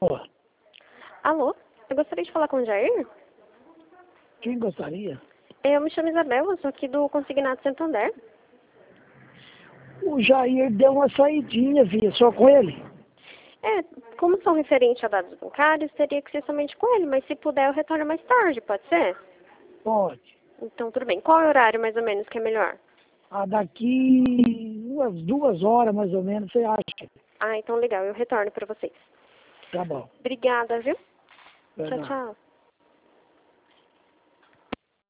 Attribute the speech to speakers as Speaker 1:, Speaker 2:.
Speaker 1: Ó,
Speaker 2: Alô? Eu gostaria de falar com o Jair?
Speaker 1: quem gostaria?
Speaker 2: Eu me chamo Isabel, eu sou aqui do Consignado Santander.
Speaker 1: O Jair deu uma saidinha, filha, só com ele.
Speaker 2: É, como são referentes a dados bancários, teria que ser somente com ele, mas se puder eu retorno mais tarde, pode ser?
Speaker 1: Pode.
Speaker 2: Então tudo bem. Qual é o horário mais ou menos que é melhor?
Speaker 1: Daqui umas 2 horas, mais ou menos, você acha?
Speaker 2: Ah, então legal, eu retorno para vocês.
Speaker 1: Tá bom.
Speaker 2: Obrigada, viu? Tchau,
Speaker 1: Verdade.
Speaker 2: tchau.